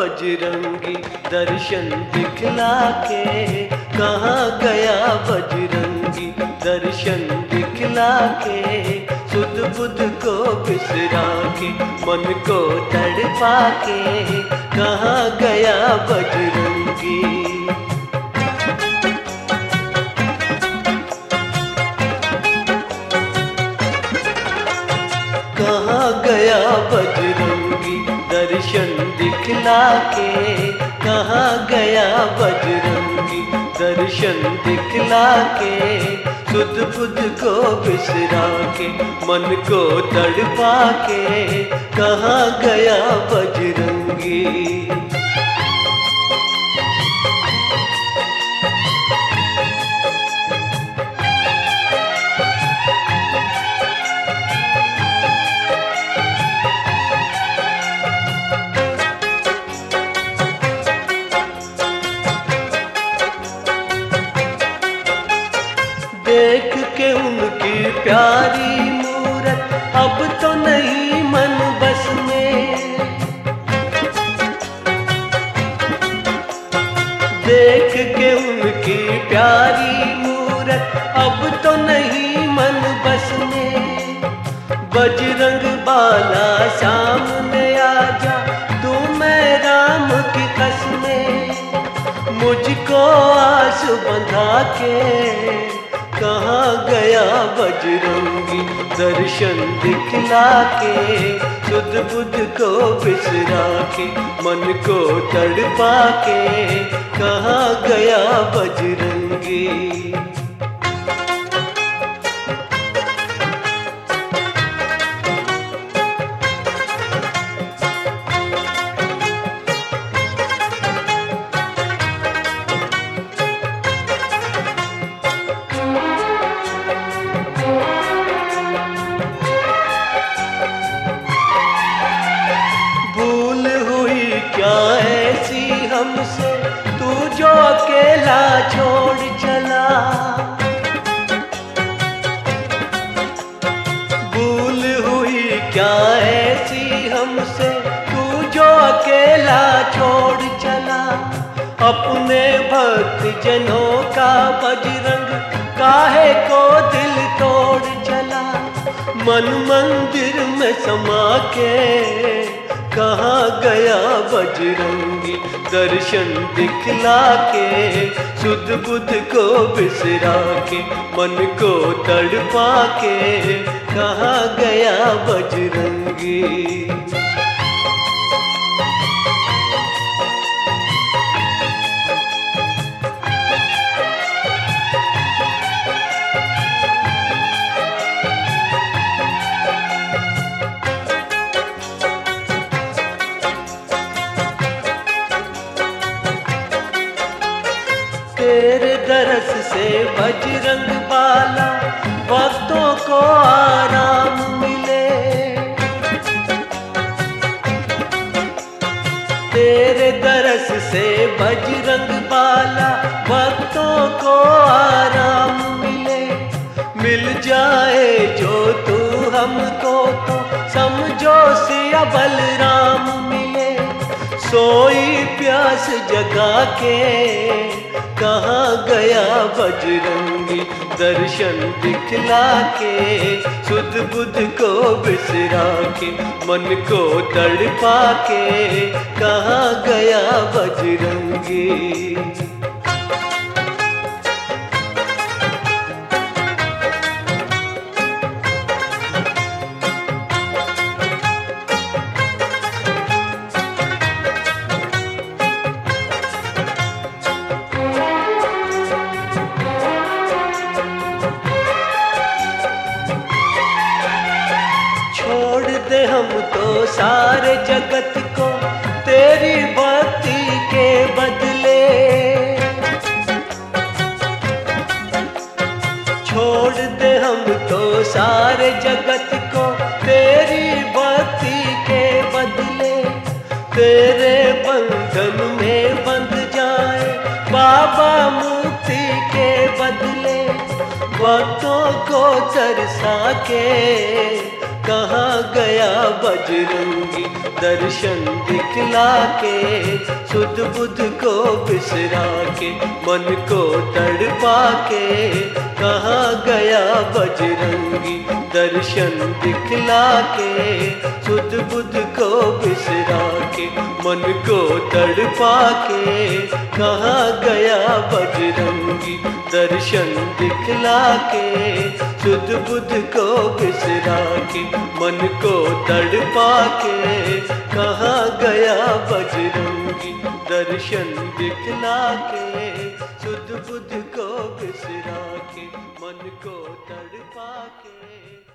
बजरंगी दर्शन दिखला के, कहाँ गया बजरंगी दर्शन दिखला के। सुध बुध को बिसरा के, मन को तड़पा के, कहाँ गया बजरंगी। कहाँ गया बजरंगी दर्शन दिखला के, कहाँ गया बजरंगी दर्शन दिखला के। सुध बुध को बिसरा के, मन को तड़पा के, कहाँ गया बजरंगी। देख के उनकी प्यारी मूरत, अब तो नहीं मन बस में। देख के उनकी प्यारी मूरत, अब तो नहीं मन बस में। बजरंग बाला सामने आजा, तू मैं राम की कसमें। मुझको आस बंधा के, कहाँ गया बजरंगी दर्शन दिखला के। सुध बुध को बिसरा के, मन को तड़पा के, कहाँ गया बजरंगी। क्या ऐसी हमसे तू जो अकेला छोड़ चला। भूल हुई क्या ऐसी हमसे तू जो अकेला छोड़ चला। अपने भक्त जनों का बजरंग काहे को दिल तोड़ चला। मन मंदिर में समा के, कहाँ गया बजरंगी दर्शन दिखला के। सुध बुध को बिसरा के, मन को तड़पा के, कहाँ गया बजरंगी। तेरे दरस से बजरंग बाला, भक्तों को आराम मिले। तेरे दरस से बजरंग बाला, भक्तों को आराम मिले। मिल जाए जो तू हमको तो समझो सिया बलराम मिले। सोई प्यास जगा के, कहाँ गया बजरंगी दर्शन दिखला के। सुध बुध को बिसरा के, मन को तड़पा के, कहाँ गया बजरंगी। दे हम तो सारे जगत को तेरी भक्ति के बदले। छोड़ दे हम तो सारे जगत को तेरी भक्ति के बदले। तेरे बंधन में बंध जाए बाबा मुक्ति के बदले। भक्तों को तरसा के, कहाँ गया बजरंगी। दर्शन दिखला के सुध बुध को बिसरा के, मन को तड़पा के कहाँ गया बजरंगी। दर्शन दिखला के सुध बुध को बिसरा के, मन को तड़पा के कहाँ गया बजरंगी। दर्शन दिखला के सुध बुध को बिसरा के, मन को तड़पा के कहाँ गया बजरंगी। दर्शन दिखला के सुध बुध को बिसरा के, मन को तड़पा के।